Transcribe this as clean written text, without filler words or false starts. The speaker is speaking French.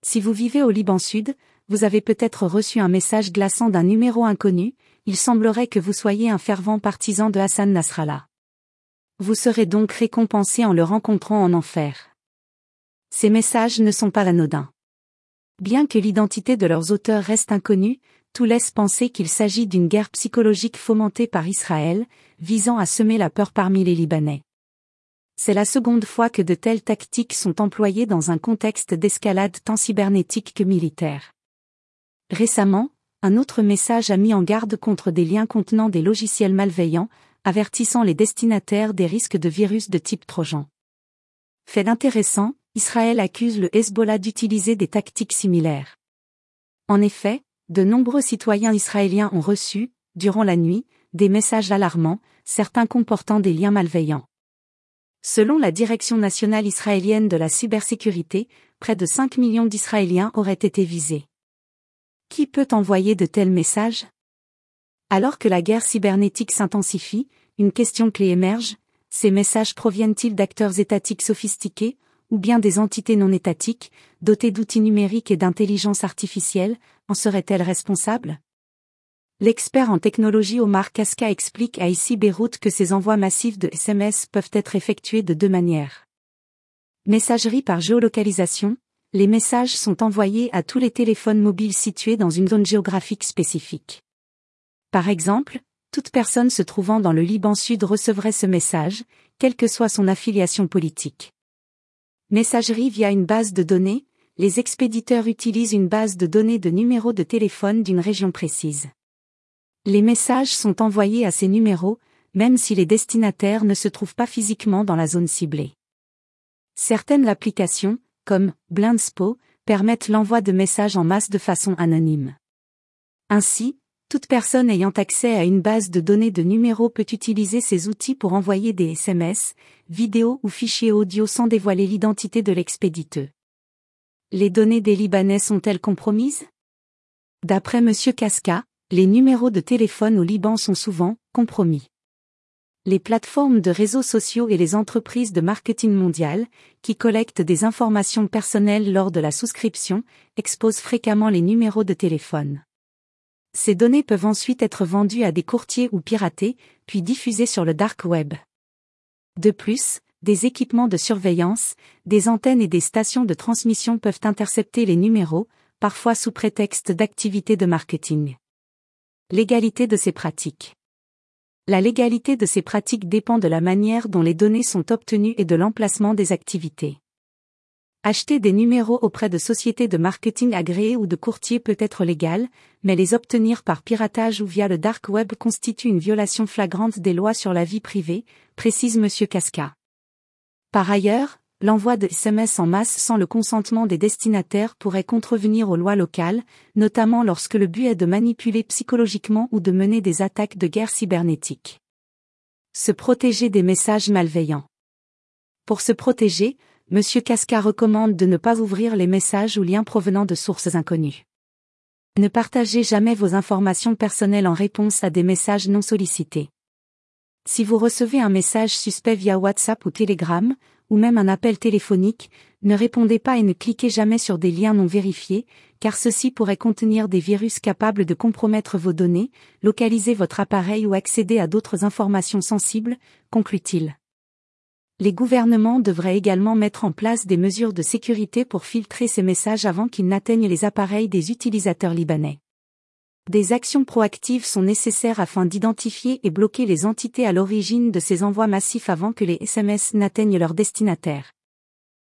Si vous vivez au Liban Sud, vous avez peut-être reçu un message glaçant d'un numéro inconnu, il semblerait que vous soyez un fervent partisan de Hassan Nasrallah. Vous serez donc récompensé en le rencontrant en enfer. Ces messages ne sont pas anodins. Bien que l'identité de leurs auteurs reste inconnue, tout laisse penser qu'il s'agit d'une guerre psychologique fomentée par Israël, visant à semer la peur parmi les Libanais. C'est la seconde fois que de telles tactiques sont employées dans un contexte d'escalade tant cybernétique que militaire. Récemment, un autre message a mis en garde contre des liens contenant des logiciels malveillants, avertissant les destinataires des risques de virus de type Trojan. Fait intéressant, Israël accuse le Hezbollah d'utiliser des tactiques similaires. En effet, de nombreux citoyens israéliens ont reçu, durant la nuit, des messages alarmants, certains comportant des liens malveillants. Selon la Direction nationale israélienne de la cybersécurité, près de 5 millions d'Israéliens auraient été visés. Qui peut envoyer de tels messages ? Alors que la guerre cybernétique s'intensifie, une question clé émerge, ces messages proviennent-ils d'acteurs étatiques sophistiqués, ou bien des entités non étatiques, dotées d'outils numériques et d'intelligence artificielle, en seraient-elles responsables ? L'expert en technologie Omar Casca explique à ICI Beyrouth que ces envois massifs de SMS peuvent être effectués de deux manières. Messagerie par géolocalisation, les messages sont envoyés à tous les téléphones mobiles situés dans une zone géographique spécifique. Par exemple, toute personne se trouvant dans le Liban Sud recevrait ce message, quelle que soit son affiliation politique. Messagerie via une base de données, les expéditeurs utilisent une base de données de numéros de téléphone d'une région précise. Les messages sont envoyés à ces numéros, même si les destinataires ne se trouvent pas physiquement dans la zone ciblée. Certaines applications, comme Blindspo, permettent l'envoi de messages en masse de façon anonyme. Ainsi, toute personne ayant accès à une base de données de numéros peut utiliser ces outils pour envoyer des SMS, vidéos ou fichiers audio sans dévoiler l'identité de l'expéditeur. Les données des Libanais sont-elles compromises ? D'après M. Casca, les numéros de téléphone au Liban sont souvent compromis. Les plateformes de réseaux sociaux et les entreprises de marketing mondial, qui collectent des informations personnelles lors de la souscription, exposent fréquemment les numéros de téléphone. Ces données peuvent ensuite être vendues à des courtiers ou piratées, puis diffusées sur le dark web. De plus, des équipements de surveillance, des antennes et des stations de transmission peuvent intercepter les numéros, parfois sous prétexte d'activités de marketing. Légalité de ces pratiques. La légalité de ces pratiques dépend de la manière dont les données sont obtenues et de l'emplacement des activités. Acheter des numéros auprès de sociétés de marketing agréées ou de courtiers peut être légal, mais les obtenir par piratage ou via le dark web constitue une violation flagrante des lois sur la vie privée, précise M. Casca. Par ailleurs, l'envoi de SMS en masse sans le consentement des destinataires pourrait contrevenir aux lois locales, notamment lorsque le but est de manipuler psychologiquement ou de mener des attaques de guerre cybernétique. Se protéger des messages malveillants. Pour se protéger, M. Casca recommande de ne pas ouvrir les messages ou liens provenant de sources inconnues. Ne partagez jamais vos informations personnelles en réponse à des messages non sollicités. Si vous recevez un message suspect via WhatsApp ou Telegram, ou même un appel téléphonique, ne répondez pas et ne cliquez jamais sur des liens non vérifiés, car ceux-ci pourraient contenir des virus capables de compromettre vos données, localiser votre appareil ou accéder à d'autres informations sensibles, conclut-il. Les gouvernements devraient également mettre en place des mesures de sécurité pour filtrer ces messages avant qu'ils n'atteignent les appareils des utilisateurs libanais. Des actions proactives sont nécessaires afin d'identifier et bloquer les entités à l'origine de ces envois massifs avant que les SMS n'atteignent leur destinataire.